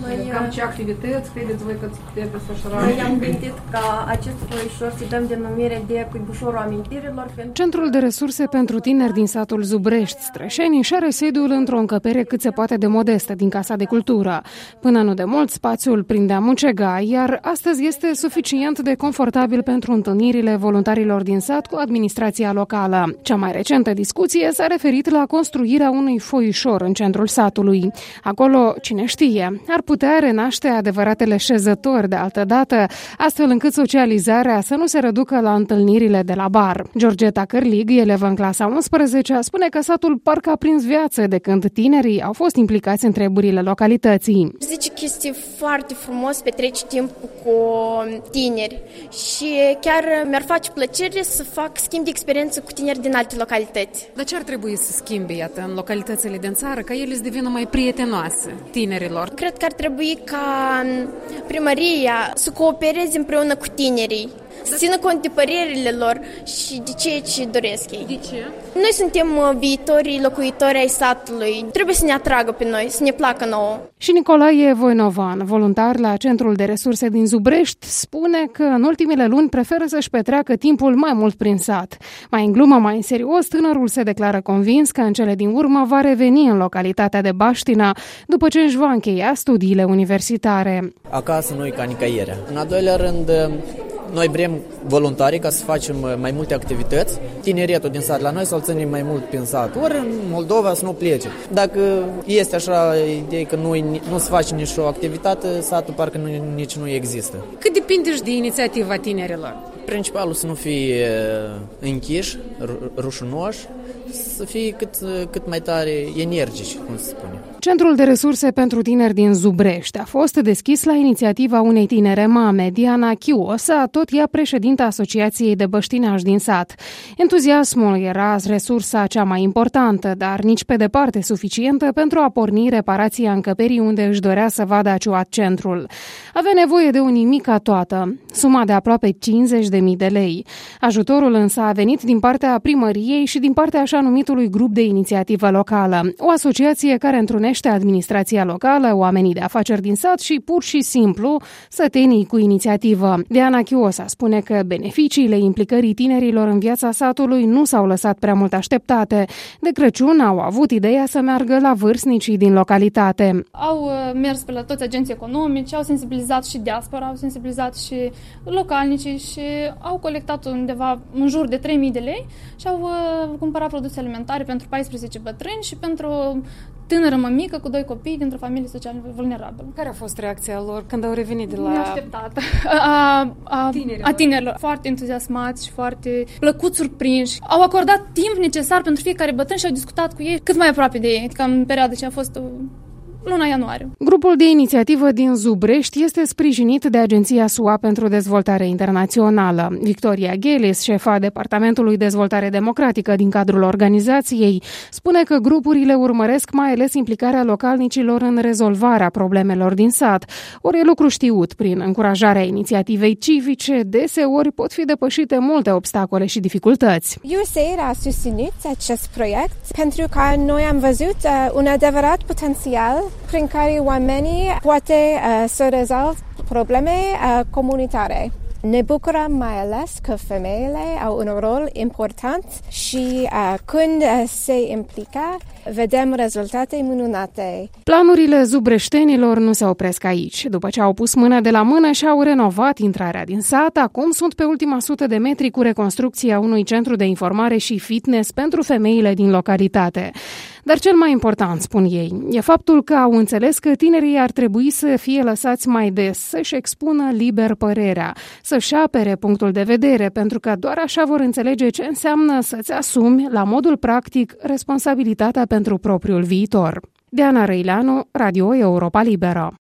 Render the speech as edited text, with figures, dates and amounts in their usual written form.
Cam ce activități credeți voi că îți puteți desfășura? Noi am gândit ca acest foișor să dăm denumire de Cuibușorul Amintirilor. Centrul de resurse pentru tineri din satul Zubrești, Strășeni, își are sediul într-o încăpere cât se poate de modestă din Casa de Cultură. Până nu de mult, spațiul prindea mucega, iar astăzi este suficient de confortabil pentru întâlnirile voluntarilor din sat cu administrația locală. Cea mai recentă discuție s-a referit la construirea unui foișor în centrul satului. Acolo, cine știe, ar putea renaște adevăratele șezători de altădată, astfel încât socializarea să nu se reducă la întâlnirile de la bar. Georgeta Cărlig, elevă în clasa 11, spune că satul parcă a prins viață de când tinerii au fost implicați în treburile localității. Zice că este foarte frumos petrece timp cu tineri și chiar mi-ar face plăcere să fac schimb de experiență cu tineri din alte localități. Dar ce ar trebui să schimbe, iată, în localitățile din țară, ca ele să devină mai prietenoase tinerilor? Cred că ar trebui ca primăria să coopereze împreună cu tinerii, să țină cont de părerile lor și de ceea ce doresc ei. De ce? Noi suntem viitorii locuitori ai satului. Trebuie să ne atragă pe noi, să ne placă nouă. Și Nicolae Voinovan, voluntar la Centrul de Resurse din Zubrești, spune că în ultimele luni preferă să-și petreacă timpul mai mult prin sat. Mai în glumă, mai în serios, tânărul se declară convins că în cele din urmă va reveni în localitatea de Baștina după ce își va încheia studiile universitare. Acasă noi ca nicăieri. În al doilea rând, noi vrem voluntari ca să facem mai multe activități. Tineretul din sat la noi să-l ținem mai mult prin sat. Ori în Moldova să nu plece. Dacă este așa idee că nu se face nicio activitate, satul parcă nici nu există. Cât depinde și de inițiativa tinerilor? Principalul să nu fie închiși, rușinoși, să fie cât mai tare energici, cum se spune. Centrul de resurse pentru tineri din Zubrești a fost deschis la inițiativa unei tinere mame, Diana Chiosa, tot ea președinta Asociației de Băștinași din sat. Entuziasmul era resursa cea mai importantă, dar nici pe departe suficientă pentru a porni reparația încăperii unde își dorea să vadă aciuat centrul. Avea nevoie de o nimica toată, suma de aproape 50.000 de lei. Ajutorul însă a venit din partea primăriei și din partea așa numitului grup de inițiativă locală, o asociație care întrunește administrația locală, oamenii de afaceri din sat și pur și simplu sătenii cu inițiativă. Diana Chiosa spune că beneficiile implicării tinerilor în viața satului nu s-au lăsat prea mult așteptate. De Crăciun au avut ideea să meargă la vârstnicii din localitate. Au mers pe la toți agenții economici, au sensibilizat și diaspora, au sensibilizat și localnicii și au colectat undeva în jur de 3.000 de lei și au cumpărat produse alimentare pentru 14 bătrâni și pentru o tânără mămică cu 2 copii dintr-o familie social vulnerabilă. Care a fost reacția lor când au revenit de la... Neașteptată. A tinerilor. Foarte entuziasmați și foarte plăcut surprinși. Au acordat timp necesar pentru fiecare bătrân și au discutat cu ei cât mai aproape de ei, ca în perioada ce a fost luna ianuarie. Grupul de inițiativă din Zubrești este sprijinit de Agenția SUA pentru Dezvoltare Internațională. Victoria Ghelis, șefa Departamentului Dezvoltare Democratică din cadrul organizației, spune că grupurile urmăresc mai ales implicarea localnicilor în rezolvarea problemelor din sat. Ori e lucru știut, prin încurajarea inițiativei civice, deseori pot fi depășite multe obstacole și dificultăți. USAID a susținut acest proiect pentru că noi am văzut un adevărat potențial prin care oamenii poate să rezolvă probleme comunitare. Ne bucurăm mai ales că femeile au un rol important și când se implică, vedem rezultate minunate. Planurile zubreștenilor nu se opresc aici. După ce au pus mână de la mână și au renovat intrarea din sat, acum sunt pe ultima 100 de metri cu reconstrucția unui centru de informare și fitness pentru femeile din localitate. Dar cel mai important, spun ei, e faptul că au înțeles că tinerii ar trebui să fie lăsați mai des, să-și expună liber părerea, să-și apere punctul de vedere, pentru că doar așa vor înțelege ce înseamnă să-ți asumi, la modul practic, responsabilitatea pentru propriul viitor. Diana Răileanu, Radio Europa Liberă.